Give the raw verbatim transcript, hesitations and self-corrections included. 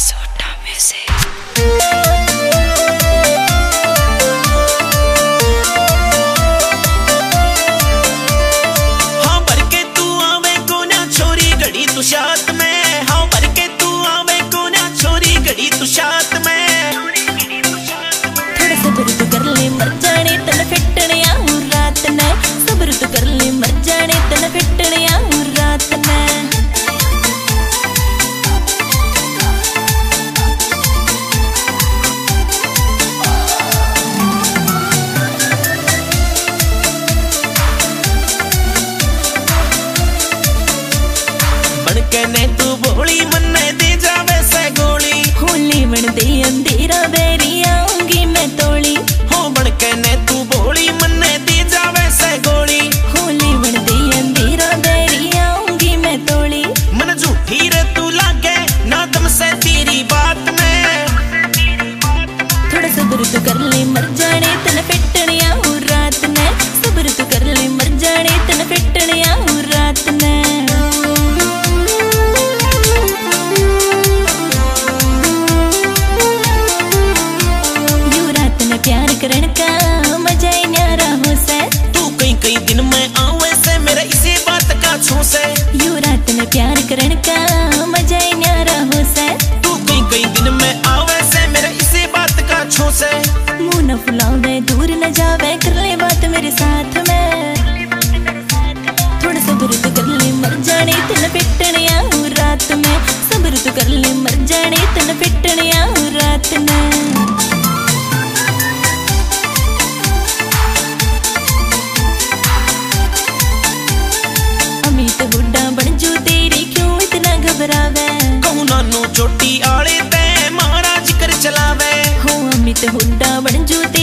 सोटा म्यूजिक। हाँ भर के तू आवे कोना छोरी घड़ी तू शात में, हाँ भर के तू आवे कोना छोरी घड़ी तू शात में। थोड़ा सब्र तो कर ले मर जाने तन फिटने आऊं रात ने, सब्र तो कर ले मर जाने तन फिटने आऊं रात ने। ने तू बोली मन्ने दे जावे से गोली, होली बन दे अंधेरा बेरी आऊंगी मैं तोड़ी। हो बड़के ने तू बोली मन्ने दे जावे से गोली, होली बन दे अंधेरा बेरी आऊंगी मैं तोड़ी। मन झूठी रे तू लागे ना दम से तेरी बात में। थोड़ा सब्र तो कर ले मर जाने तन फिटने आऊं रात ने, सब्र तो कर ले मर जाने तन फिटने आऊं रात ने। प्यार करण का मजा ही न्यारा हो से, तू कई कई दिन में आवे से मेरा इसी बात का छू से। यू रात में प्यार करण का मजा ही न्यारा हो से, तू कई कई दिन में आवे से मेरा इसी बात का छू से। मुंह न फुलावे दूर न जावे कर ले बात मेरे साथ में। थोड़ा सब्र तो कर ले मर जाने तन फिटने आऊं रात में, सब्र तो कर ले मर जाने तन फिटने आऊं रात में। बुड्ढा बन जू तेरी क्यों इतना घबरावे, कहूं नानू चोटी आले ते महाराज कर चलावे। हो अमित बुड्ढा बन जू